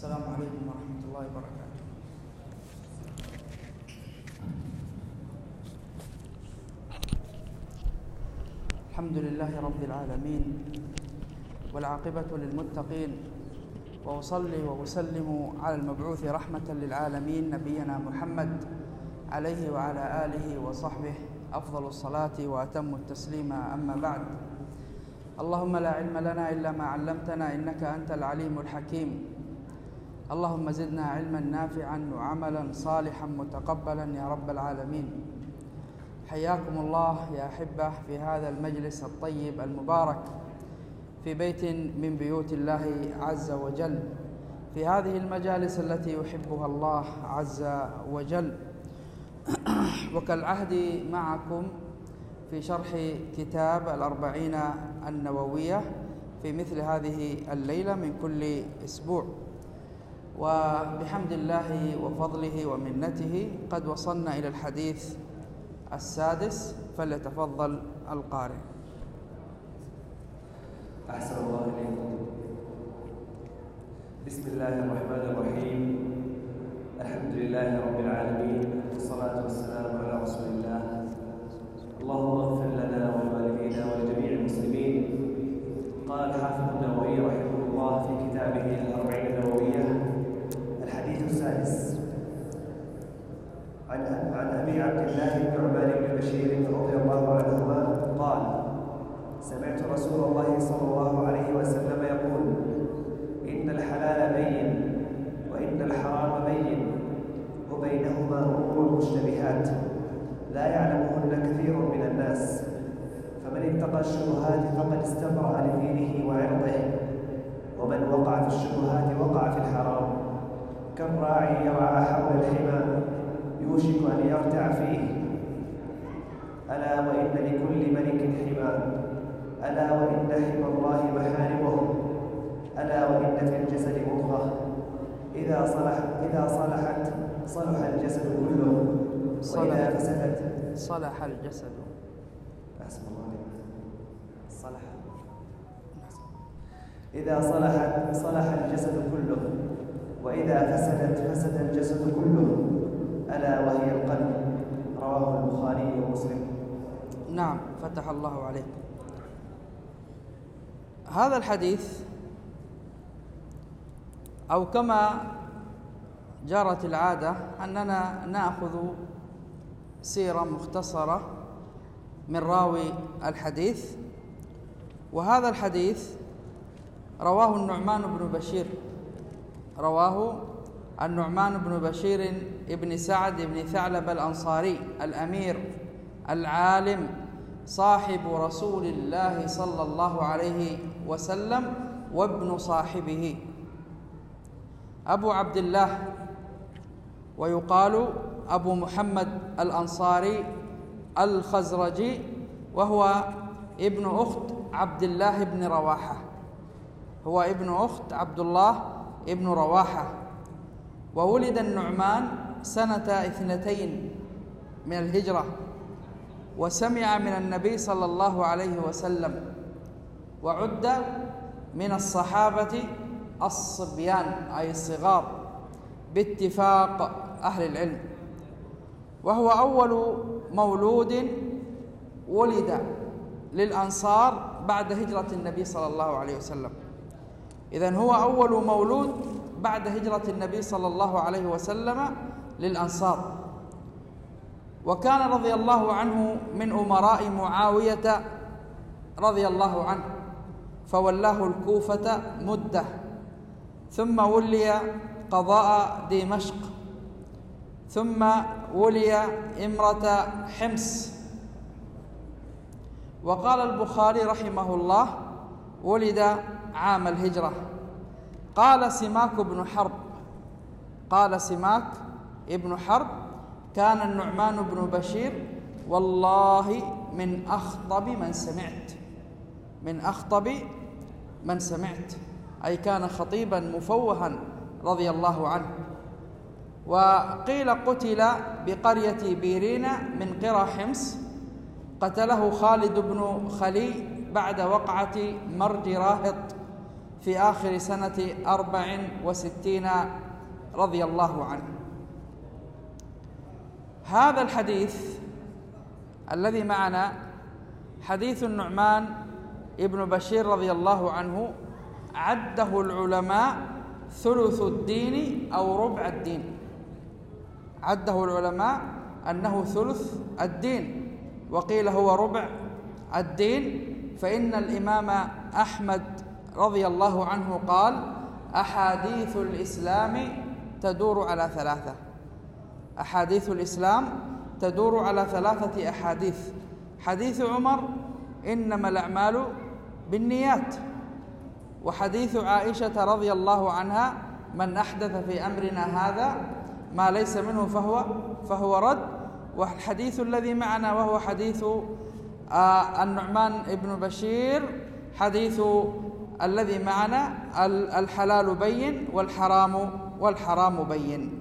السلام عليكم ورحمة الله وبركاته. الحمد لله رب العالمين، والعاقبة للمتقين، وأصلي وأسلم على المبعوث رحمة للعالمين نبينا محمد عليه وعلى آله وصحبه أفضل الصلاة وأتم التسليم. أما بعد، اللهم لا علم لنا إلا ما علمتنا إنك أنت العليم الحكيم. اللهم زدنا علما نافعا وعملا صالحا متقبلا يا رب العالمين. حياكم الله يا أحبة في هذا المجلس الطيب المبارك في بيت من بيوت الله عز وجل، في هذه المجالس التي يحبها الله عز وجل. وكالعهد معكم في شرح كتاب الأربعين النووية في مثل هذه الليلة من كل أسبوع، وبحمد الله وفضله ومنته قد وصلنا إلى الحديث السادس، فليتفضل القارئ. أحسن الله إليكم. بسم الله الرحمن الرحيم. الحمد لله رب العالمين، والصلاة والسلام على رسول الله. اللهم اغفر لنا ولوالدينا ولجميع المسلمين. قال الحافظ النووي رحمه الله في كتابه الأربعين النووية: الحديث السادس عن أبي عبد الله النعمان بن بشير رضي الله عنهما قال: سمعت رسول الله صلى الله عليه وسلم يقول: إن الحلال بين وإن الحرام بين وبينهما أمور مشتبهات لا يعلمهن كثير من الناس، فمن اتقى الشبهات فقد استبرأ لدينه وعرضه، ومن وقع في الشبهات وقع في الحرام. كالراعي يرعى حول الحمى يوشك أن يرتع فيه. ألا وإن لكل ملك حمى، ألا وإن حمى الله محارمه، ألا وإن في الجسد مضغة إذا صلحت صلح الجسد كله، وإذا فسدت صلح الجسد. أحسن الله عليك. إذا صلحت صلح الجسد كله، وإذا فسدت فسد الجسد كله، ألا وهي القلب. رواه البخاري ومسلم. نعم، فتح الله عليك. هذا الحديث، أو كما جرت العادة أننا نأخذ سيرة مختصرة من راوي الحديث، وهذا الحديث رواه النعمان بن بشير، رواه النعمان بن بشير ابن سعد بن ثعلب الأنصاري الأمير العالم صاحب رسول الله صلى الله عليه وسلم وابن صاحبه، أبو عبد الله، ويقال أبو محمد الأنصاري الخزرجي، وهو ابن أخت عبد الله بن رواحة، هو ابن أخت عبد الله ابن رواحة. وولد النعمان سنة 2 من الهجرة، وسمع من النبي صلى الله عليه وسلم، وعد من الصحابة الصبيان أي الصغار باتفاق أهل العلم، وهو أول مولود ولد للأنصار بعد هجرة النبي صلى الله عليه وسلم. إذن هو أول مولود بعد هجرة النبي صلى الله عليه وسلم للأنصار، وكان رضي الله عنه من أمراء معاوية رضي الله عنه، فولاه الكوفة مدة، ثم ولي قضاء دمشق، ثم ولي إمرة حمص. وقال البخاري رحمه الله: ولد عام الهجرة. قال سماك بن حرب: كان النعمان بن بشير والله من أخطب من سمعت، أي كان خطيبا مفوها رضي الله عنه. وقيل قتل بقرية بيرين من قرى حمص، قتله خالد بن خلي بعد وقعة مرج راهط في آخر سنة 64 رضي الله عنه. هذا الحديث الذي معنا حديث النعمان ابن بشير رضي الله عنه، عده العلماء ثلث الدين أو ربع الدين. عده العلماء أنه ثلث الدين، وقيل هو ربع الدين. فإن الإمام أحمد رضي الله عنه قال: أحاديث الإسلام تدور على ثلاثة. أحاديث الإسلام تدور على ثلاثة أحاديث: حديث عمر إنما الأعمال بالنيات، وحديث عائشة رضي الله عنها من أحدث في أمرنا هذا ما ليس منه فهو رد، والحديث الذي معنا وهو حديث النعمان بن بشير حديث الذي معنا: الحلال بين والحرام بين.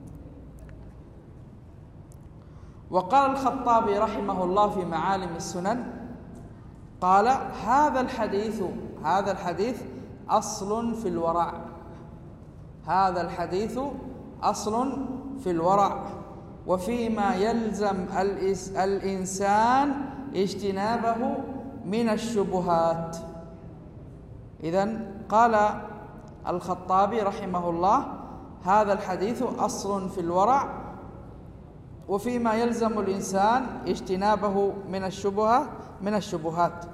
وقال الخطابي رحمه الله في معالم السنن قال: هذا الحديث أصل في الورع. هذا الحديث أصل في الورع، وفيما يلزم الإنسان اجتنابه من الشبهات. إذن قال الخطابي رحمه الله: هذا الحديث أصل في الورع، وفيما يلزم الإنسان اجتنابه من الشبهات.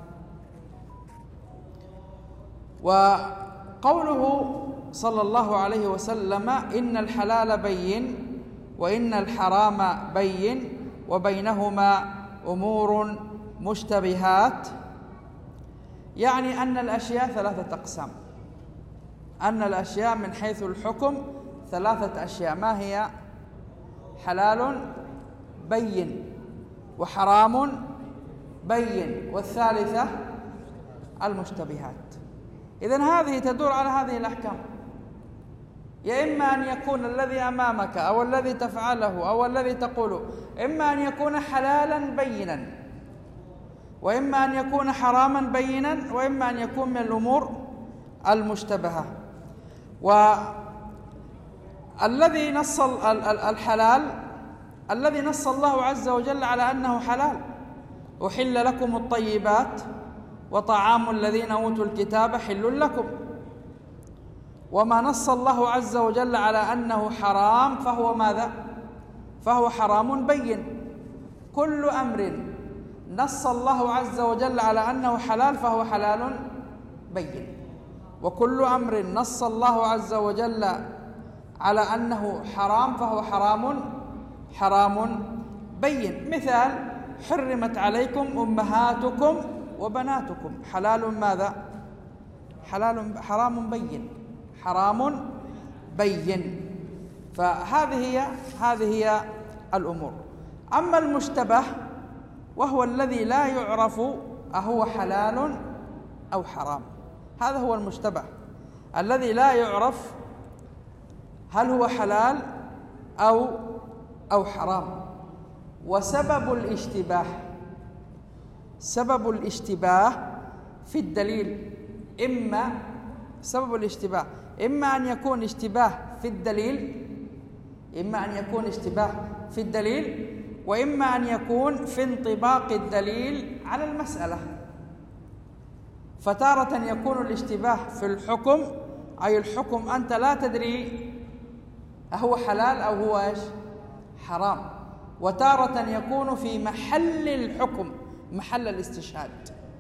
وقوله صلى الله عليه وسلم: إن الحلال بين وإن الحرام بين وبينهما أمور مشتبهات، يعني أن الأشياء ثلاثة أقسام. أن الأشياء من حيث الحكم ثلاثة أشياء. ما هي؟ حلال بين، وحرام بين، والثالثة المشتبهات. إذن هذه تدور على هذه الأحكام. يا إما أن يكون الذي أمامك أو الذي تفعله أو الذي تقوله إما أن يكون حلالا بينا، وإما أن يكون حراما بينا، وإما أن يكون من الأمور المشتبهة. والذي نص الحلال الذي نص الله عز وجل على أنه حلال: أحل لكم الطيبات وطعام الذين أوتوا الكتاب حل لكم. وما نص الله عز وجل على أنه حرام فهو ماذا؟ فهو حرام بين. كل أمر نص الله عز وجل على أنه حلال فهو حلال بين، وكل أمر نص الله عز وجل على أنه حرام فهو حرام بين. مثال: حرمت عليكم أمهاتكم وبناتكم. حلال ماذا؟ حرام بين، حرام بين. فهذه هي الأمور. أما المشتبه وهو الذي لا يعرف أهو حلال أو حرام. هذا هو المشتبه الذي لا يعرف هل هو حلال أو حرام. وسبب الاشتباه في الدليل إما أن يكون اشتباه في الدليل، وإما أن يكون في انطباق الدليل على المسألة. فتارة يكون الاشتباه في الحكم، أي الحكم أنت لا تدري أهو حلال أو هو إيش؟ حرام. وتارة يكون في محل الحكم، محل الاستشهاد.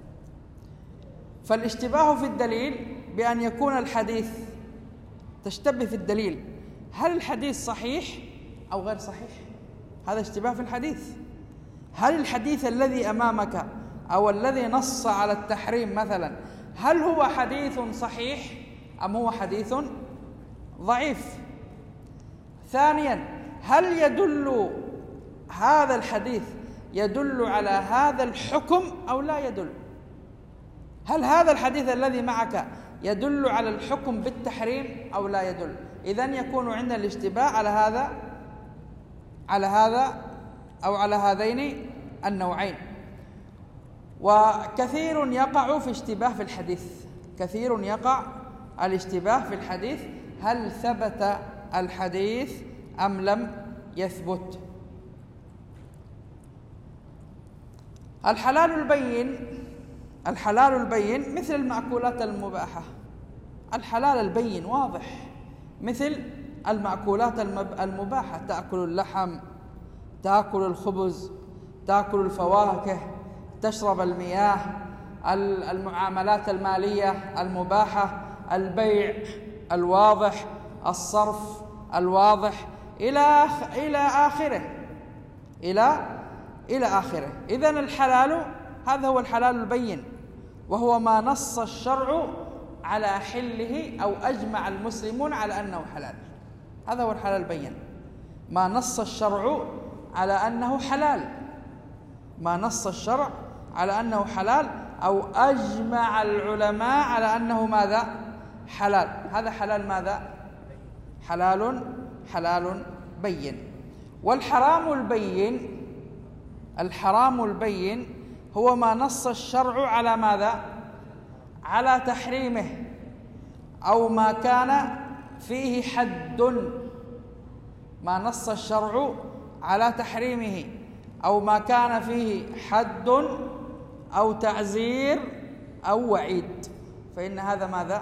فالاشتباه في الدليل بأن يكون الحديث تشتبه في الدليل، هل الحديث صحيح أو غير صحيح؟ هذا اشتباه في الحديث. هل الحديث الذي أمامك أو الذي نص على التحريم مثلا، هل هو حديث صحيح أم هو حديث ضعيف؟ ثانيا: هل يدل هذا الحديث على هذا الحكم أو لا يدل؟ هل هذا الحديث الذي معك يدل على الحكم بالتحريم أو لا يدل؟ إذن يكون عندنا الاشتباه على هذا أو على هذين النوعين. وكثير يقع في اشتباه في الحديث، كثير يقع الاشتباه في الحديث، هل ثبت الحديث أم لم يثبت. الحلال البين مثل المأكولات المباحة، الحلال البين واضح مثل المأكولات المباحة، تأكل اللحم، تأكل الخبز، تأكل الفواكه، تشرب المياه، المعاملات المالية المباحة، البيع الواضح، الصرف الواضح إلى آخره. إذن الحلال هذا هو الحلال البين، وهو ما نص الشرع على حله أو أجمع المسلمون على أنه حلال. هذا هو الحلال البين، ما نص الشرع على أنه حلال، ما نص الشرع على أنه حلال أو أجمع العلماء على أنه ماذا؟ حلال. هذا حلال ماذا؟ حلال بين. الحرام البين هو ما نص الشرع على ماذا؟ على تحريمه، أو ما كان فيه حد، ما نص الشرع على تحريمه أو ما كان فيه حد أو تعزير أو وعيد، فإن هذا ماذا؟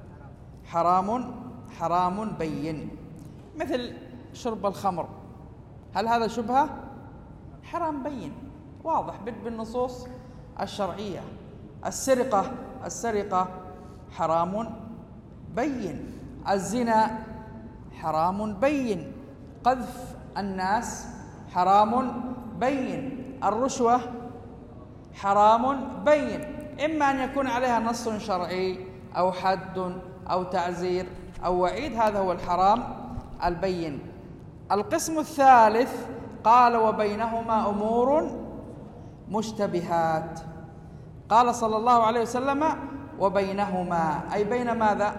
حرام بين. مثل شرب الخمر، هل هذا شبهة؟ حرام بين واضح بالنصوص الشرعية. السرقة حرام بين. الزنا حرام بين. قذف الناس حرام بين. الرشوة حرام بين، إما أن يكون عليها نص شرعي أو حد أو تعزير أو وعيد، هذا هو الحرام البين. القسم الثالث قال وبينهما أمور مشتبهات. قال صلى الله عليه وسلم وبينهما، أي بين ماذا؟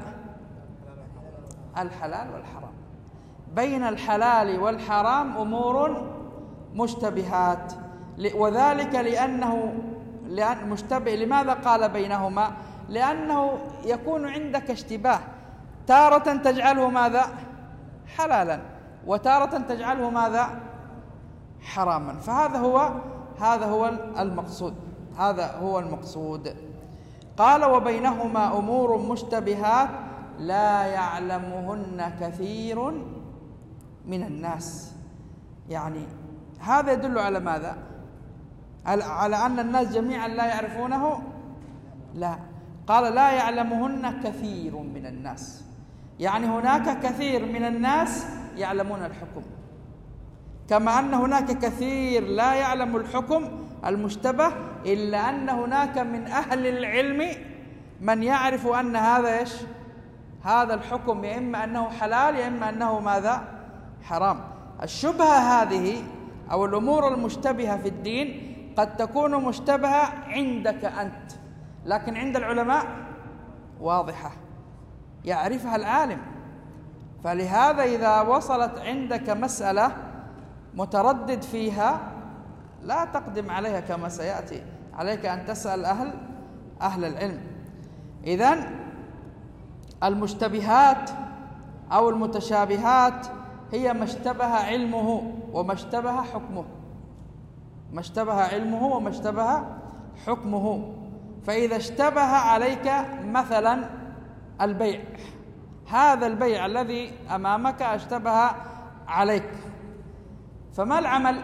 الحلال والحرام. بين الحلال والحرام أمور مشتبهات، وذلك لأنه مشتبه. لماذا قال بينهما؟ لأنه يكون عندك اشتباه، تارة تجعله ماذا؟ حلالا، وتارة تجعله ماذا؟ حراما. فهذا هو المقصود، هذا هو المقصود. قال وبينهما أمور مشتبهات لا يعلمهن كثير من الناس. يعني هذا يدل على ماذا؟ على أن الناس جميعا لا يعرفونه؟ لا، قال لا يعلمهن كثير من الناس، يعني هناك كثير من الناس يعلمون الحكم، كما أن هناك كثير لا يعلم الحكم المشتبه، إلا أن هناك من أهل العلم من يعرف أن هذا الحكم يا إما أنه حلال يا إما أنه ماذا؟ حرام. الشبهة هذه أو الأمور المشتبهة في الدين قد تكون مشتبهة عندك أنت، لكن عند العلماء واضحة يعرفها العالم. فلهذا إذا وصلت عندك مسألة متردد فيها لا تقدم عليها كما سيأتي، عليك أن تسأل أهل العلم. إذن المشتبهات أو المتشابهات هي ما اشتبه علمه وما اشتبه حكمه، ما اشتبه علمه وما اشتبه حكمه. فإذا اشتبه عليك مثلا البيع، هذا البيع الذي أمامك اشتبه عليك، فما العمل؟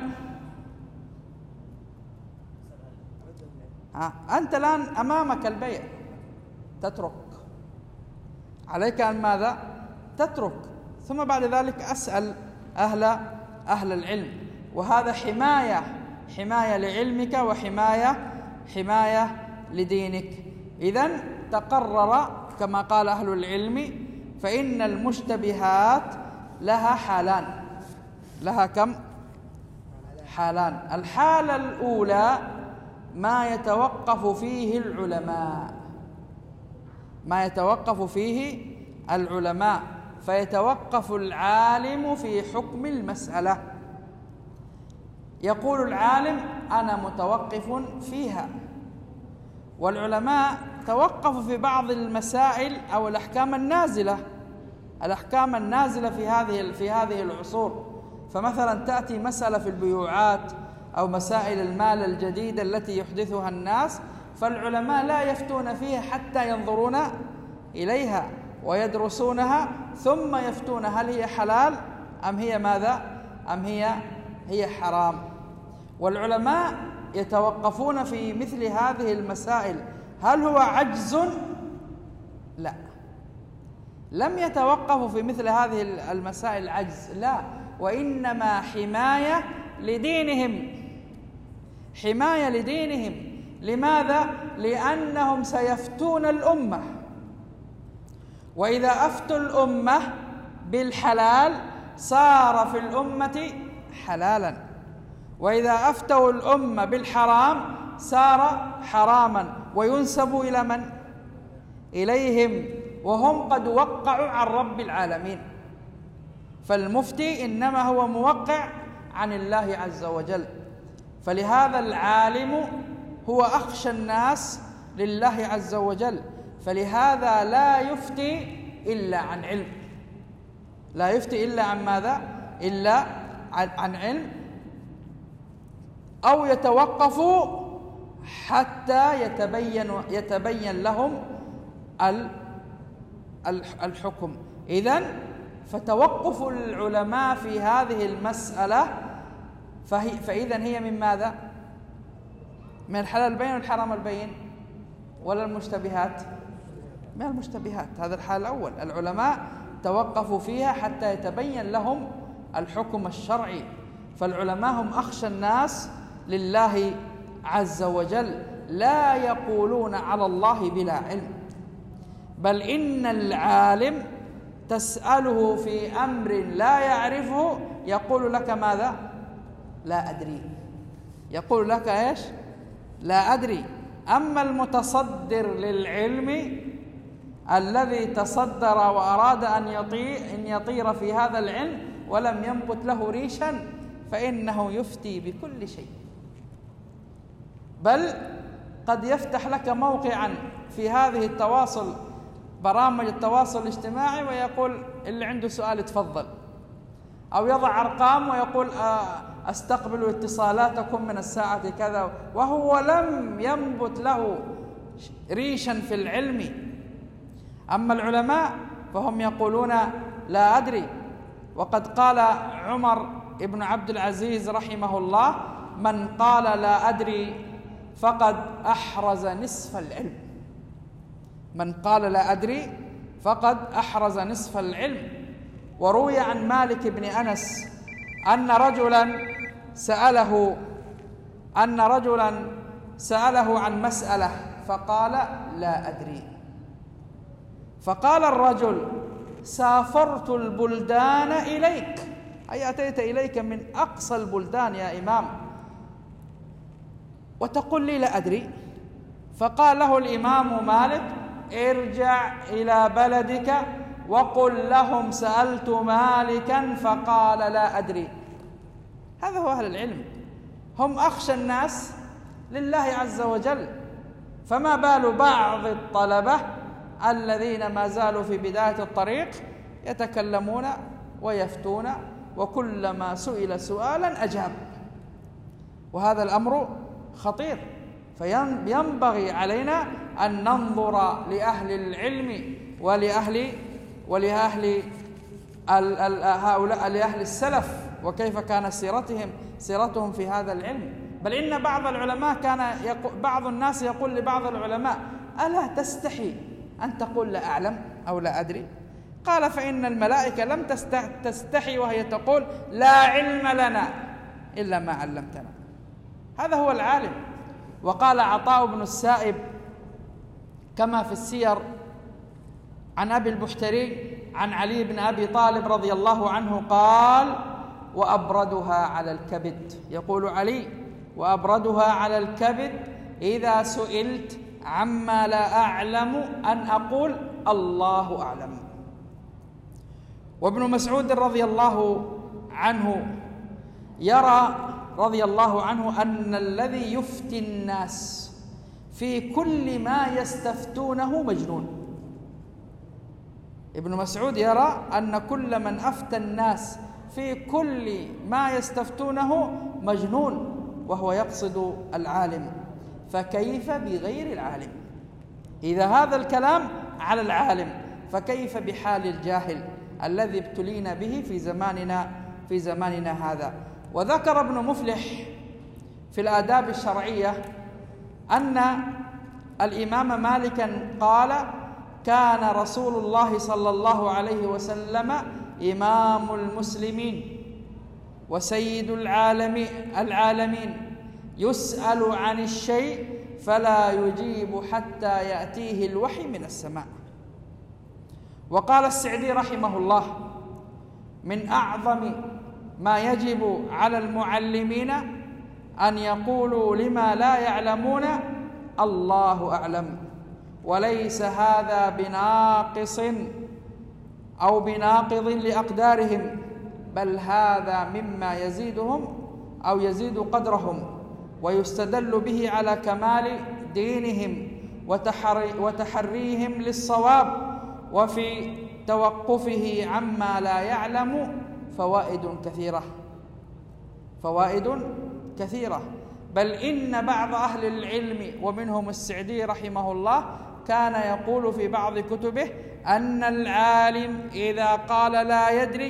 أنت الآن أمامك البيع، تترك، عليك أن ماذا؟ تترك، ثم بعد ذلك أسأل أهل العلم، وهذا حماية لعلمك وحماية لدينك. إذن تقرر كما قال أهل العلم فإن المشتبهات لها حالان. لها كم حالان؟ الحالة الأولى ما يتوقف فيه العلماء، فيتوقف العالم في حكم المسألة. يقول العالم أنا متوقف فيها، والعلماء توقفوا في بعض المسائل أو الأحكام النازلة في هذه العصور. فمثلا تأتي مسألة في البيوعات أو مسائل المال الجديدة التي يحدثها الناس، فالعلماء لا يفتون فيها حتى ينظرون إليها ويدرسونها ثم يفتون هل هي حلال أم هي ماذا؟ أم هي حرام. والعلماء يتوقفون في مثل هذه المسائل. هل هو عجز؟ لا، لم يتوقفوا في مثل هذه المسائل عجز، لا، وإنما حماية لدينهم. لماذا؟ لأنهم سيفتون الأمة، وإذا أفتوا الأمة بالحلال صار في الأمة حلالا، وإذا أفتوا الأمة بالحرام صار حراما، وينسب إلى من؟ إليهم، وهم قد وقعوا عن رب العالمين. فالمفتي إنما هو موقع عن الله عز وجل. فلهذا العالم هو أخشى الناس لله عز وجل، فلهذا لا يفتي إلا عن علم، لا يفتي إلا عن ماذا؟ إلا عن علم، أو يتوقفوا حتى يتبين لهم الحكم. إذن فتوقف العلماء في هذه المسألة فإذن هي من ماذا؟ من الحلال البين والحرام البين ولا المشتبهات؟ من المشتبهات. هذا الحال الأول، العلماء توقفوا فيها حتى يتبين لهم الحكم الشرعي. فالعلماء هم أخشى الناس لله عز وجل، لا يقولون على الله بلا علم، بل إن العالم تسأله في أمر لا يعرفه يقول لك ماذا؟ لا أدري. يقول لك إيش؟ لا أدري. أما المتصدر للعلم الذي تصدر وأراد أن يطير في هذا العلم ولم ينبت له ريشا فإنه يفتي بكل شيء، بل قد يفتح لك موقعا في هذه التواصل، برامج التواصل الاجتماعي، ويقول اللي عنده سؤال تفضل، أو يضع أرقام ويقول أستقبل اتصالاتكم من الساعة كذا، وهو لم ينبت له ريشا في العلم. أما العلماء فهم يقولون لا أدري. وقد قال عمر بن عبد العزيز رحمه الله: من قال لا أدري فقد أحرز نصف العلم. من قال لا أدري فقد أحرز نصف العلم. وروي عن مالك بن أنس أن رجلا سأله عن مسألة فقال لا أدري. فقال الرجل: سافرت البلدان إليك، أي أتيت إليك من أقصى البلدان يا إمام، وتقول لي لا أدري. فقال له الإمام مالك: ارجع إلى بلدك وقل لهم سألت مالكا فقال لا أدري. هذا هو أهل العلم، هم أخشى الناس لله عز وجل. فما بال بعض الطلبة الذين ما زالوا في بداية الطريق يتكلمون ويفتون، وكلما سئل سؤالا أجاب، وهذا الأمر خطير. فينبغي علينا أن ننظر لأهل العلم ولأهل السلف، وكيف كانت سيرتهم في هذا العلم. بل إن بعض العلماء بعض الناس يقول لبعض العلماء: ألا تستحي أن تقول لا أعلم أو لا أدري؟ قال: فإن الملائكة لم تستحي وهي تقول لا علم لنا إلا ما علمتنا. هذا هو العالم. وقال عطاء بن السائب كما في السير عن أبي البحتري عن علي بن أبي طالب رضي الله عنه قال: وأبردها على الكبد. يقول علي: وأبردها على الكبد إذا سئلت عما لا أعلم أن أقول الله أعلم. وابن مسعود رضي الله عنه يرى رضي الله عنه أن الذي يفتي الناس في كل ما يستفتونه مجنون. ابن مسعود يرى أن كل من أفتى الناس في كل ما يستفتونه مجنون، وهو يقصد العالم، فكيف بغير العالم؟ إذا هذا الكلام على العالم فكيف بحال الجاهل الذي ابتلينا به في زماننا هذا؟ وذكر ابن مفلح في الآداب الشرعية أن الإمام مالكا قال: كان رسول الله صلى الله عليه وسلم إمام المسلمين وسيد العالمين، يسأل عن الشيء فلا يجيب حتى يأتيه الوحي من السماء. وقال السعدي رحمه الله: من أعظم ما يجب على المعلمين أن يقولوا لما لا يعلمون الله أعلم، وليس هذا بناقص أو بناقض لأقدارهم، بل هذا مما يزيدهم أو يزيد قدرهم، ويستدل به على كمال دينهم وتحريهم للصواب، وفي توقفه عما لا يعلم فوائد كثيرة. بل إن بعض أهل العلم ومنهم السعدي رحمه الله كان يقول في بعض كتبه أن العالم إذا قال لا يدري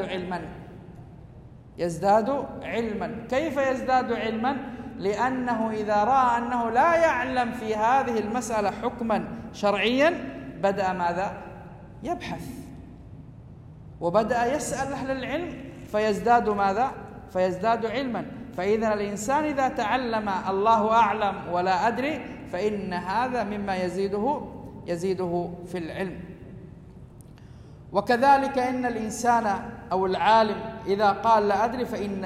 يزداد علما. كيف يزداد علما؟ لأنه إذا رأى أنه لا يعلم في هذه المسألة حكما شرعيا بدأ ماذا؟ يبحث، وبدأ يسأل أهل العلم فيزداد ماذا؟ فيزداد علما. فإذا الإنسان إذا تعلم الله أعلم ولا أدري فإن هذا مما يزيده في العلم. وكذلك إن الإنسان أو العالم إذا قال لا أدري فإن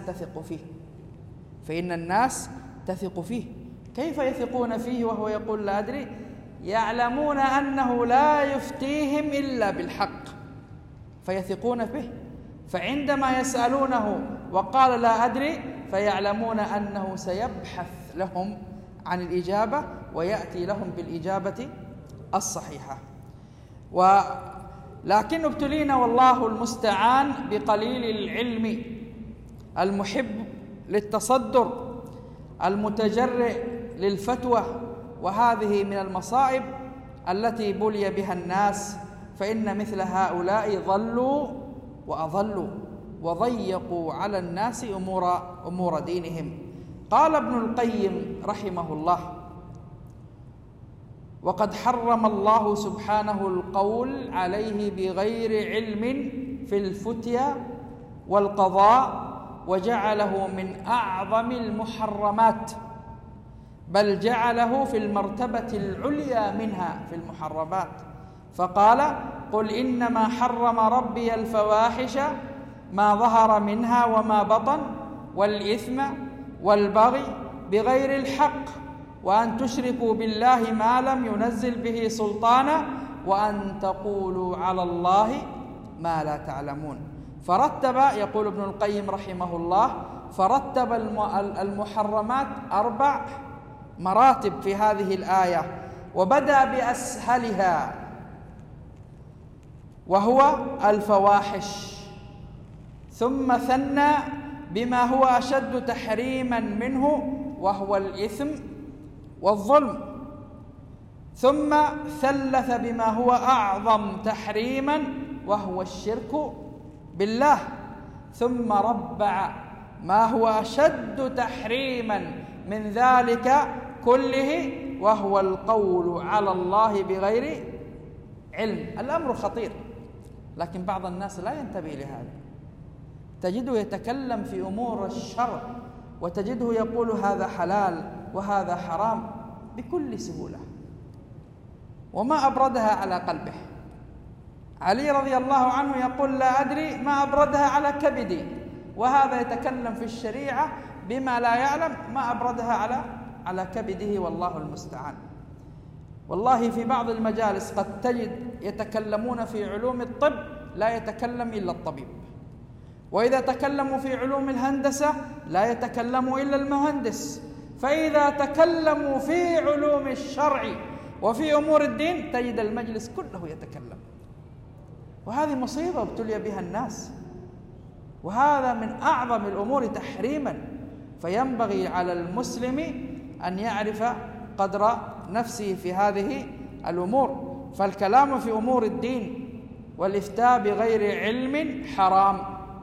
الناس تثق فيه. كيف يثقون فيه وهو يقول لا أدري؟ يعلمون أنه لا يفتيهم إلا بالحق فيثقون به، فعندما يسألونه وقال لا أدري فيعلمون أنه سيبحث لهم عن الإجابة ويأتي لهم بالإجابة الصحيحة. لكن ابتلينا والله المستعان بقليل العلم المحب للتصدر المتجرئ للفتوى، وهذه من المصائب التي بلي بها الناس، فإن مثل هؤلاء ضلوا وأضلوا وضيقوا على الناس أمور دينهم. قال ابن القيم رحمه الله: وقد حرم الله سبحانه القول عليه بغير علم في الفتيا والقضاء، وجعله من أعظم المحرمات، بل جعله في المرتبة العليا منها في المحرمات، فقال: قل إنما حرم ربي الفواحش ما ظهر منها وما بطن والإثم والبغي بغير الحق، وأن تشركوا بالله ما لم ينزل به سلطانا، وأن تقولوا على الله ما لا تعلمون. فرتب، يقول ابن القيم رحمه الله، فرتب المحرمات 4 مراتب في هذه الآية، وبدأ بأسهلها وهو الفواحش، ثم ثنى بما هو أشد تحريما منه وهو الإثم والظلم، ثم ثلث بما هو أعظم تحريما وهو الشرك بالله، ثم ربع ما هو أشد تحريما من ذلك كله وهو القول على الله بغير علم. الأمر خطير، لكن بعض الناس لا ينتبه لهذا، تجده يتكلم في أمور الشرع وتجده يقول هذا حلال وهذا حرام بكل سهولة، وما أبردها على قلبه. علي رضي الله عنه يقول لا أدري ما أبردها على كبدي، وهذا يتكلم في الشريعة بما لا يعلم ما أبردها على كبده، والله المستعان. والله في بعض المجالس قد تجد يتكلمون في علوم الطب لا يتكلم إلا الطبيب، وإذا تكلموا في علوم الهندسة لا يتكلم إلا المهندس، فإذا تكلموا في علوم الشرع وفي أمور الدين تجد المجلس كله يتكلم، وهذه مصيبة ابتلي بها الناس، وهذا من أعظم الأمور تحريما. فينبغي على المسلم أن يعرف قدر نفسه في هذه الأمور. فالكلام في أمور الدين والإفتاء بغير علم حرام،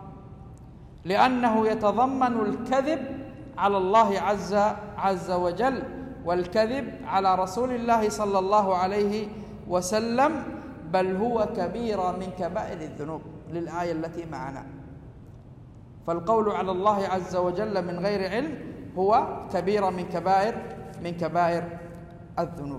لأنه يتضمن الكذب على الله عز وجل، والكذب على رسول الله صلى الله عليه وسلم، بل هو كبيرة من كبائر الذنوب للآية التي معنا. فالقول على الله عز وجل من غير علم هو كبيرة من كبائر الذنوب.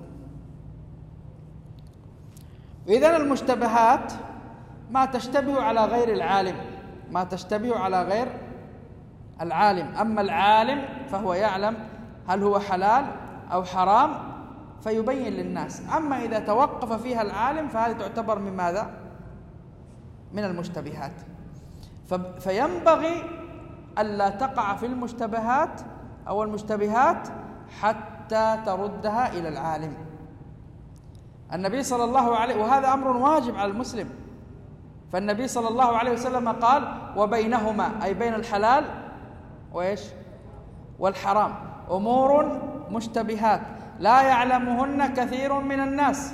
إذن المشتبهات ما تشتبه على غير العالم، ما تشتبه على غير العالم. أما العالم فهو يعلم هل هو حلال أو حرام فيبين للناس. أما إذا توقف فيها العالم فهذه تعتبر من ماذا؟ من المشتبهات. فينبغي ألا تقع في المشتبهات أو المشتبهات حتى تردها إلى العالم. النبي صلى الله عليه، وهذا أمر واجب على المسلم، فالنبي صلى الله عليه وسلم قال: وبينهما، أي بين الحلال وإيش؟ والحرام، أمور مشتبهات لا يعلمهن كثير من الناس.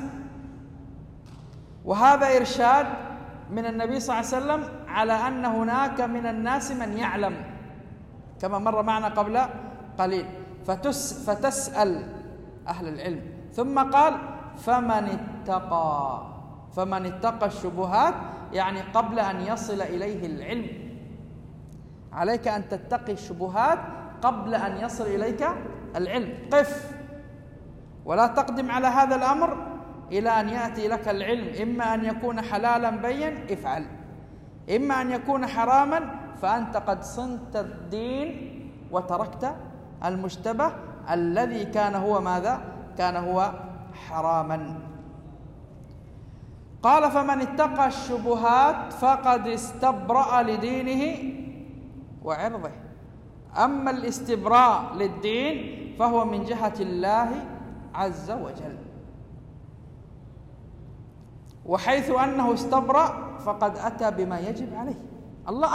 وهذا إرشاد من النبي صلى الله عليه وسلم على أن هناك من الناس من يعلم، كما مر معنا قبل قليل. فتسأل أهل العلم، ثم قال: فمن اتقى الشبهات، يعني قبل أن يصل إليه العلم. عليك أن تتقي الشبهات قبل أن يصل إليك العلم. قف ولا تقدم على هذا الأمر إلى أن يأتي لك العلم. إما أن يكون حلالا بين افعل، إما أن يكون حراما فأنت قد صنت الدين وتركت المشتبه الذي كان هو ماذا؟ كان هو حراما. قال: فمن اتقى الشبهات فقد استبرأ لدينه وعرضه. أما الاستبراء للدين فهو من جهة الله عز وجل، وحيث أنه استبرأ فقد أتى بما يجب عليه. الله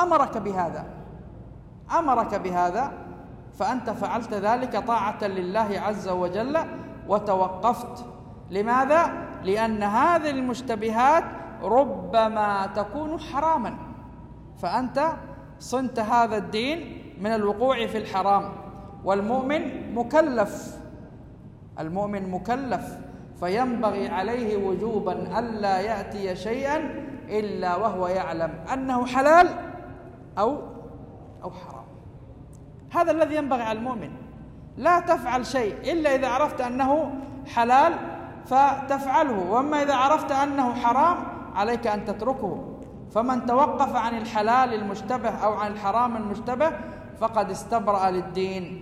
أمرك بهذا فأنت فعلت ذلك طاعة لله عز وجل وتوقفت. لماذا؟ لأن هذه المشتبهات ربما تكون حراما، فأنت صنت هذا الدين من الوقوع في الحرام. والمؤمن مكلف، فينبغي عليه وجوبا ألا يأتي شيئا إلا وهو يعلم أنه حلال أو حرام. هذا الذي ينبغي على المؤمن. لا تفعل شيء إلا إذا عرفت أنه حلال فتفعله، وأما إذا عرفت أنه حرام عليك أن تتركه. فمن توقف عن الحلال المشتبه أو عن الحرام المشتبه فقد استبرأ للدين.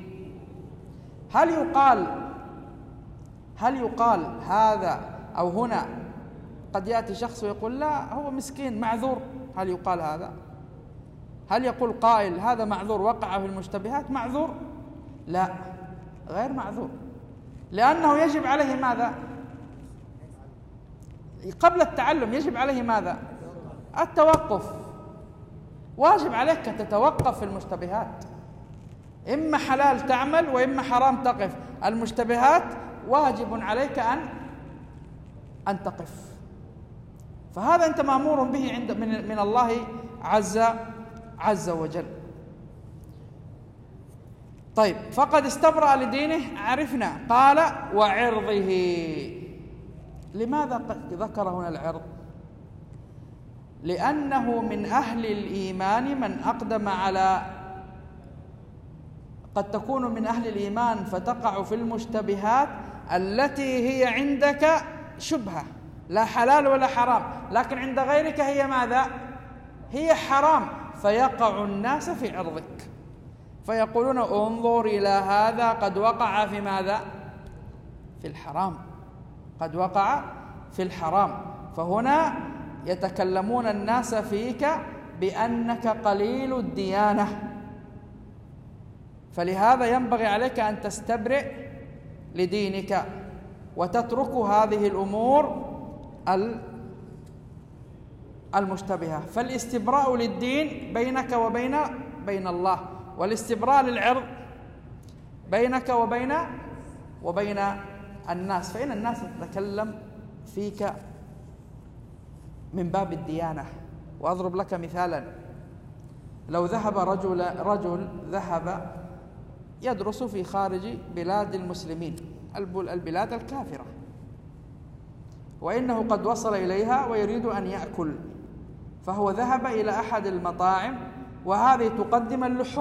هل يقال هذا أو هنا؟ قد يأتي شخص ويقول: لا، هو مسكين معذور. هل يقال هذا؟ هل يقول قائل هذا معذور وقع في المشتبهات؟ معذور؟ لا، غير معذور، لأنه يجب عليه ماذا؟ قبل التعلم يجب عليه ماذا؟ التوقف. واجب عليك تتوقف في المشتبهات، إما حلال تعمل وإما حرام تقف. المشتبهات واجب عليك أن تقف. فهذا أنت مأمور به من الله عز وجل. طيب، فقد استبرأ لدينه، عرفنا. قال: وعرضه. لماذا ذكر هنا العرض؟ لأنه من أهل الإيمان من أقدم على، قد تكون من أهل الإيمان فتقع في المشتبهات التي هي عندك شبهة، لا حلال ولا حرام، لكن عند غيرك هي ماذا؟ هي حرام، فيقع الناس في عرضك، فيقولون: انظر إلى هذا قد وقع في ماذا؟ في الحرام، قد وقع في الحرام. فهنا يتكلمون الناس فيك بأنك قليل الديانة، فلهذا ينبغي عليك أن تستبرئ لدينك وتترك هذه الأمور المشتبهة. فالاستبراء للدين بينك وبين الله، والاستبراء للعرض بينك وبين الناس، فإن الناس تتكلم فيك من باب الديانة. وأضرب لك مثالا: لو ذهب رجل ذهب يدرس في خارج بلاد المسلمين، البلاد الكافرة، وإنه قد وصل إليها ويريد أن يأكل، فهو ذهب إلى أحد المطاعم وهذه تقدم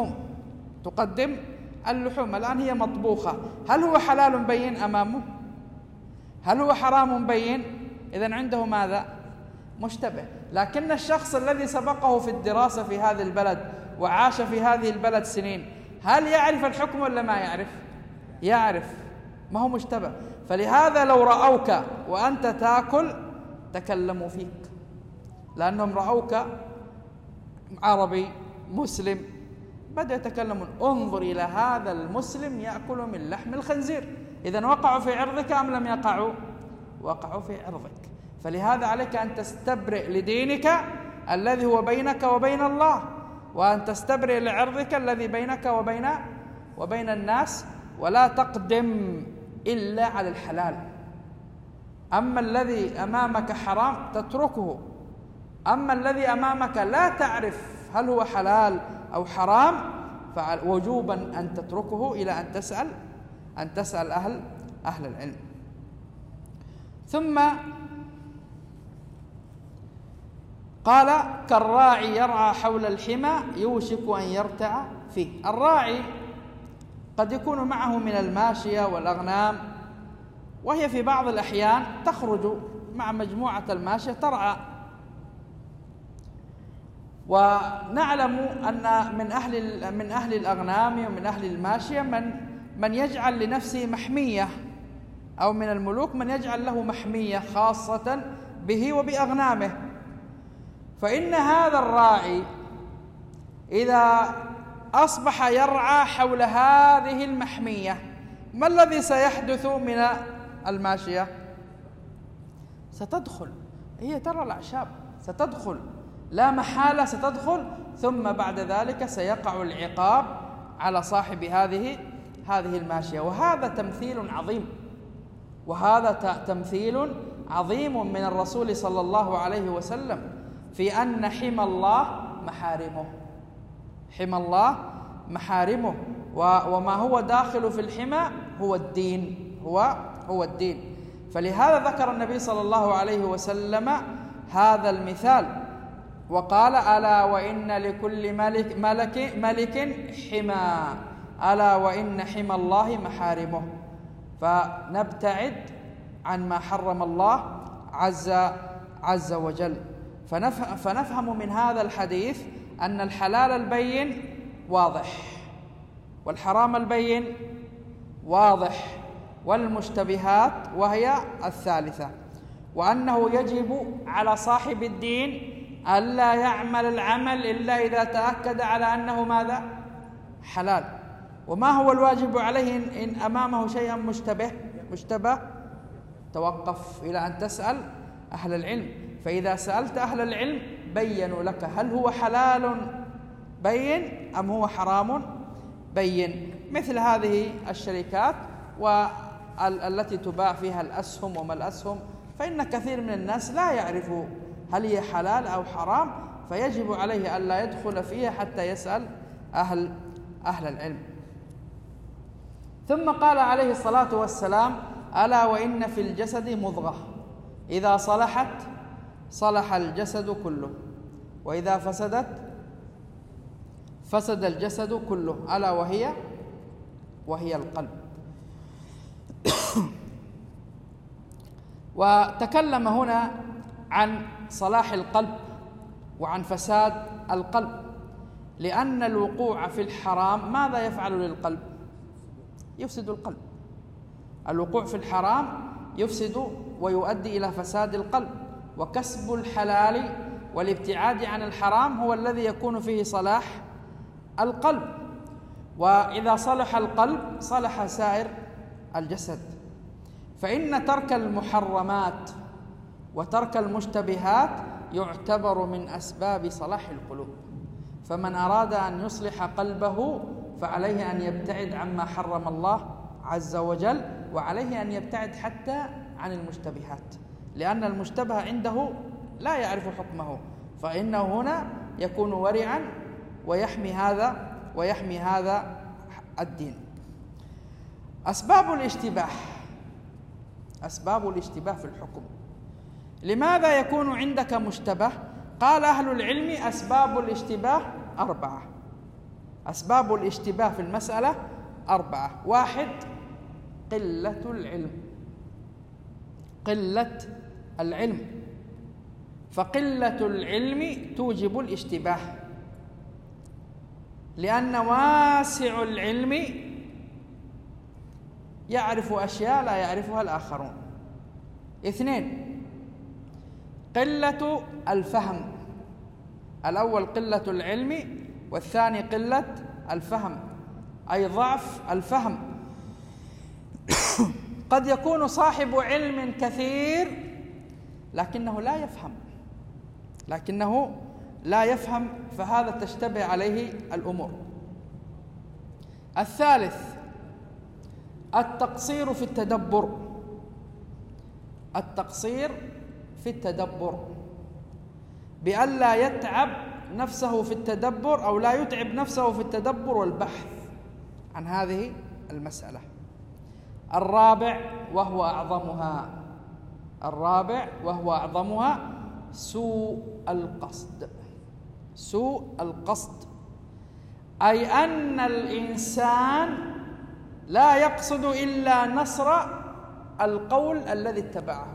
اللحوم الآن هي مطبوخة، هل هو حلال بين أمامه؟ هل هو حرام بين؟ إذن عنده ماذا؟ مشتبه. لكن الشخص الذي سبقه في الدراسة في هذا البلد وعاش في هذه البلد سنين، هل يعرف الحكم ولا ما يعرف؟ يعرف، ما هو مشتبه. فلهذا لو رأوك وأنت تأكل تكلموا فيك، لأنهم رأوك عربي مسلم بدأ يتكلمون: انظر إلى هذا المسلم يأكل من لحم الخنزير. إذن وقعوا في عرضك أم لم يقعوا؟ وقعوا في عرضك. فلهذا عليك أن تستبرئ لدينك الذي هو بينك وبين الله، وأن تستبرئ لعرضك الذي بينك وبين الناس، ولا تقدم إلا على الحلال. أما الذي أمامك حرام تتركه، أما الذي أمامك لا تعرف هل هو حلال أو حرام فوجوبا أن تتركه إلى أن تسأل أهل العلم. ثم قال: كالراعي يرعى حول الحمى يوشك أن يرتع فيه. الراعي قد يكون معه من الماشية والأغنام، وهي في بعض الأحيان تخرج مع مجموعة الماشية ترعى. ونعلم أن من أهل الأغنام ومن أهل الماشية من يجعل لنفسه محمية، أو من الملوك من يجعل له محمية خاصة به وبأغنامه. فإن هذا الراعي إذا أصبح يرعى حول هذه المحمية، ما الذي سيحدث من الماشية؟ ستدخل، هي ترى الأعشاب، ستدخل لا محالة، ستدخل، ثم بعد ذلك سيقع العقاب على صاحب هذه الماشية. وهذا تمثيل عظيم، وهذا تمثيل عظيم من الرسول صلى الله عليه وسلم في أن حمى الله محارمه، حمى الله محارمه، وما هو داخل في الحمى هو الدين، هو الدين. فلهذا ذكر النبي صلى الله عليه وسلم هذا المثال وقال: ألا وإن لكل ملك حمى، ألا وإن حمى الله محارمه. فنبتعد عن ما حرم الله عز وجل. فنفهم من هذا الحديث أن الحلال البين واضح، والحرام البين واضح، والمشتبهات وهي الثالثة، وأنه يجب على صاحب الدين ألا يعمل العمل إلا إذا تأكد على أنه ماذا؟ حلال. وما هو الواجب عليه إن أمامه شيء مشتبه؟ توقف إلى أن تسأل أهل العلم. فإذا سألت أهل العلم بينوا لك هل هو حلال بين أم هو حرام بين. مثل هذه الشركات والتي تباع فيها الأسهم وما الأسهم، فإن كثير من الناس لا يعرف هل هي حلال أو حرام، فيجب عليه ألا يدخل فيها حتى يسأل أهل العلم. ثم قال عليه الصلاة والسلام: ألا وإن في الجسد مضغة إذا صلحت صلح الجسد كله، وإذا فسدت فسد الجسد كله، ألا وهي القلب. وتكلم هنا عن صلاح القلب وعن فساد القلب، لأن الوقوع في الحرام ماذا يفعل للقلب؟ يفسد القلب. الوقوع في الحرام يفسد ويؤدي إلى فساد القلب، وكسب الحلال والابتعاد عن الحرام هو الذي يكون فيه صلاح القلب. وإذا صلح القلب صلح سائر الجسد. فإن ترك المحرمات وترك المشتبهات يعتبر من أسباب صلاح القلوب. فمن أراد أن يصلح قلبه فعليه أن يبتعد عما حرم الله عز وجل، وعليه أن يبتعد حتى عن المشتبهات، لأن المشتبه عنده لا يعرف حكمه، فإنه هنا يكون ورعا ويحمي هذا الدين. أسباب الاشتباه في الحكم. لماذا يكون عندك مشتبه؟ قال أهل العلم أسباب الاشتباه 4. أسباب الاشتباه في المسألة 4. 1. قلة العلم، فقلة العلم توجب الاشتباه، لأن واسع العلم يعرف أشياء لا يعرفها الآخرون. 2. قلة الفهم. الأول قلة العلم، والثاني قلة الفهم، أي ضعف الفهم. قد يكون صاحب علم كثير لكنه لا يفهم، فهذا تشتبه عليه الأمور. 3. التقصير في التدبر، بأن لا يتعب نفسه في التدبر، أو لا يتعب نفسه في التدبر والبحث عن هذه المسألة. 4 وهو أعظمها سوء القصد، أي أن الإنسان لا يقصد إلا نصر القول الذي اتبعه،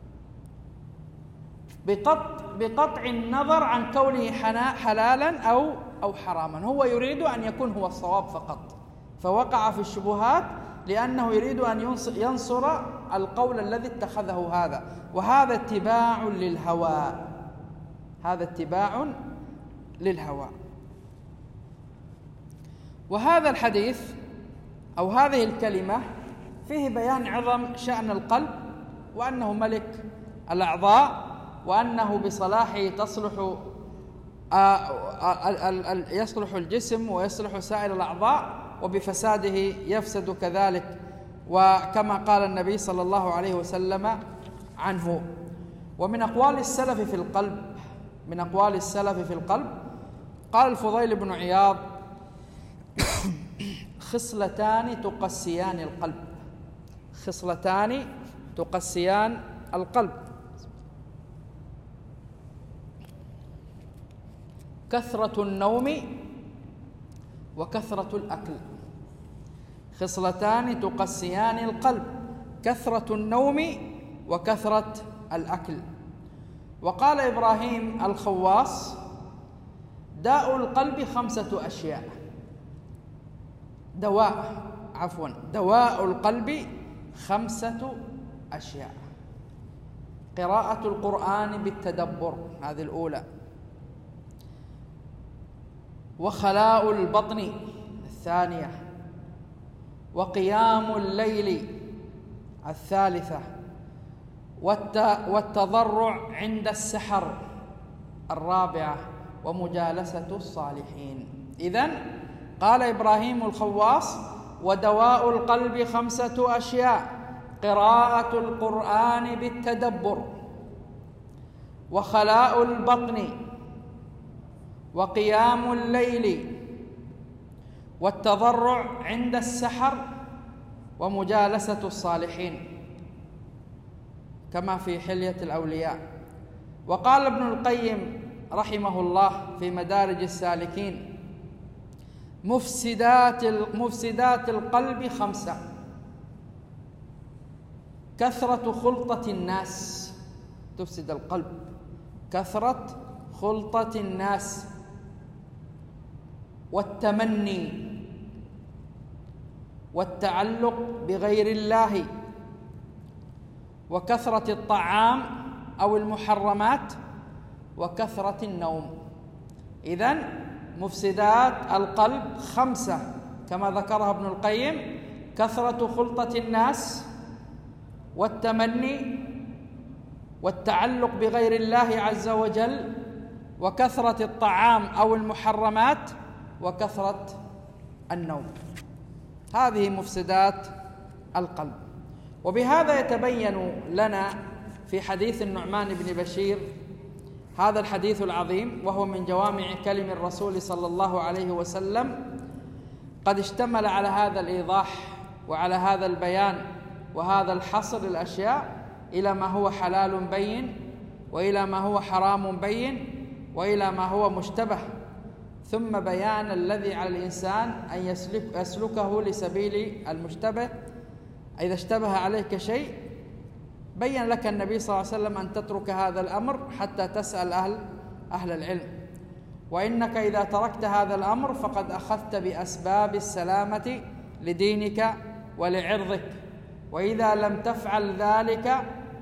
بقطع النظر عن كونه حلالا أو حراما. هو يريد أن يكون هو الصواب فقط، فوقع في الشبهات لأنه يريد أن ينصر القول الذي اتخذه هذا، وهذا اتباع للهوى. وهذا الحديث أو هذه الكلمة فيه بيان عظم شأن القلب، وأنه ملك الأعضاء، وأنه بصلاحه يصلح الجسم ويصلح سائر الأعضاء، وبفساده يفسد كذلك، وكما قال النبي صلى الله عليه وسلم عنه. ومن أقوال السلف في القلب قال الفضيل بن عياض: خصلتان تقسيان القلب: كثرة النوم وكثرة الأكل. خصلتان تقسيان القلب: كثرة النوم وكثرة الأكل. وقال إبراهيم الخواص: داء القلب 5 أشياء. دواء القلب 5 أشياء: قراءة القرآن بالتدبر، هذه الأولى، وخلاء البطن، الثانية، وقيام الليل، الثالثة، والتضرع عند السحر، الرابعة، ومجالسة الصالحين. إذن قال إبراهيم الخواص: ودواء القلب 5 أشياء: قراءة القرآن بالتدبر، وخلاء البطن، وقيام الليل، والتضرع عند السحر، ومجالسة الصالحين، كما في حلية الأولياء. وقال ابن القيم رحمه الله في مدارج السالكين: مفسدات القلب 5: كثرة خلطة الناس، تفسد القلب، كثرة خلطة الناس، والتمني، والتعلق بغير الله، وكثرة الطعام أو المحرمات، وكثرة النوم. إذن مفسدات القلب 5: كما ذكرها ابن القيم: كثرة خلطة الناس، والتمني، والتعلق بغير الله عز وجل، وكثرة الطعام أو المحرمات، وكثرة النوم. هذه مفسدات القلب. وبهذا يتبين لنا في حديث النعمان بن بشير هذا الحديث العظيم، وهو من جوامع كلم الرسول صلى الله عليه وسلم، قد اشتمل على هذا الإيضاح وعلى هذا البيان وهذا الحصر الأشياء إلى ما هو حلال بين، وإلى ما هو حرام بين، وإلى ما هو مشتبه، ثم بيان الذي على الإنسان أن يسلكه لسبيل المشتبه. إذا اشتبه عليك شيء بين لك النبي صلى الله عليه وسلم أن تترك هذا الأمر حتى تسأل أهل العلم، وإنك إذا تركت هذا الأمر فقد أخذت بأسباب السلامة لدينك ولعرضك، وإذا لم تفعل ذلك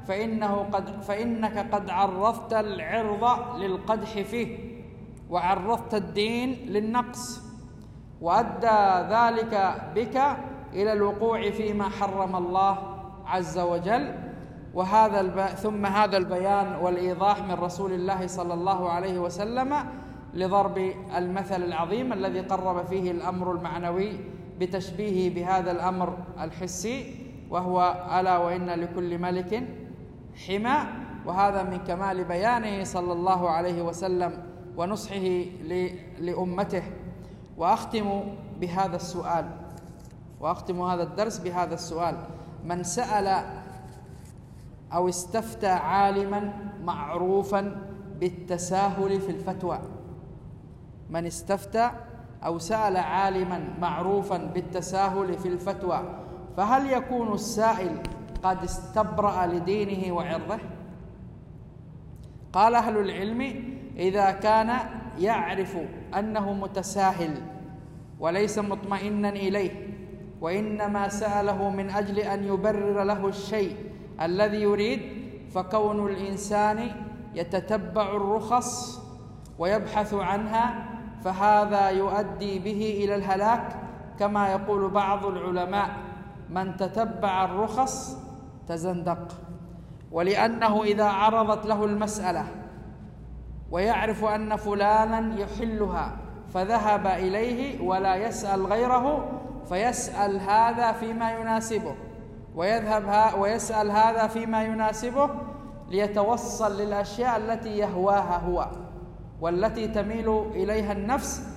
فإنك قد عرضت العرض للقدح فيه، وعرضت الدين للنقص، وأدى ذلك بك إلى الوقوع فيما حرم الله عز وجل. ثم هذا البيان والإيضاح من رسول الله صلى الله عليه وسلم لضرب المثل العظيم الذي قرب فيه الأمر المعنوي بتشبيهه بهذا الأمر الحسي، وهو ألا وإن لكل ملك حمى. وهذا من كمال بيانه صلى الله عليه وسلم ونصحه لأمته. وأختم هذا الدرس بهذا السؤال: من سأل أو استفتى عالما معروفا بالتساهل في الفتوى، من استفتى أو سأل عالما معروفا بالتساهل في الفتوى، فهل يكون السائل قد استبرأ لدينه وعرضه؟ قال أهل العلم: إذا كان يعرف أنه متساهل وليس مطمئنا إليه، وإنما سأله من أجل أن يبرر له الشيء الذي يريد، فكون الإنسان يتتبع الرخص ويبحث عنها فهذا يؤدي به إلى الهلاك، كما يقول بعض العلماء: من تتبع الرخص تزندق. ولأنه إذا عرضت له المسألة ويعرف أن فلانا يحلها فذهب إليه ولا يسأل غيره، فيسأل هذا فيما يناسبه ويسأل هذا فيما يناسبه ليتوصل للأشياء التي يهواها هو والتي تميل إليها النفس،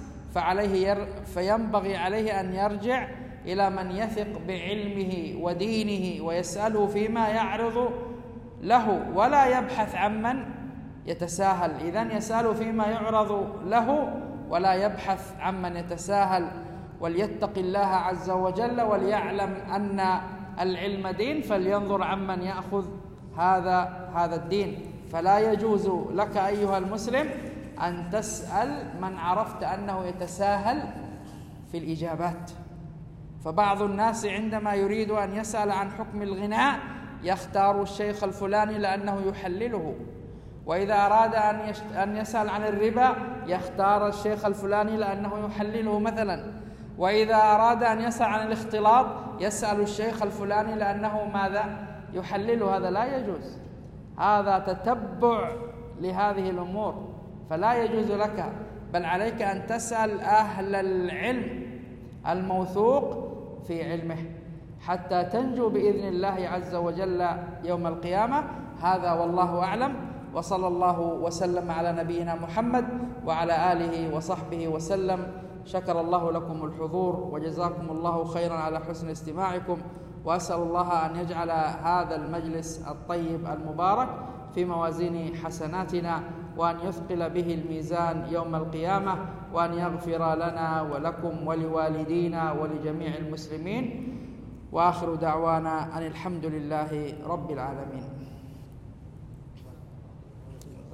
فينبغي عليه أن يرجع إلى من يثق بعلمه ودينه ويسأله فيما يعرض له، ولا يبحث عمن يتساهل. إذن يسأل فيما يعرض له ولا يبحث عمن يتساهل، وليتق الله عز وجل وليعلم أن العلم دين، فلينظر عمن يأخذ هذا الدين. فلا يجوز لك أيها المسلم أن تسأل من عرفت أنه يتساهل في الإجابات. فبعض الناس عندما يريد أن يسأل عن حكم الغناء يختار الشيخ الفلاني لأنه يحلله، وإذا أراد أن يسأل عن الربا يختار الشيخ الفلاني لأنه يحلله مثلا، وإذا أراد أن يسأل عن الاختلاط يسأل الشيخ الفلاني لأنه ماذا؟ يحلله. هذا لا يجوز، هذا تتبع لهذه الأمور، فلا يجوز لك، بل عليك أن تسأل أهل العلم الموثوق في علمه حتى تنجو بإذن الله عز وجل يوم القيامة. هذا والله أعلم، وصلى الله وسلم على نبينا محمد وعلى آله وصحبه وسلم. شكر الله لكم الحضور وجزاكم الله خيرا على حسن استماعكم، وأسأل الله أن يجعل هذا المجلس الطيب المبارك في موازين حسناتنا، وأن يثقل به الميزان يوم القيامة، وأن يغفر لنا ولكم ولوالدينا ولجميع المسلمين. وآخر دعوانا أن الحمد لله رب العالمين.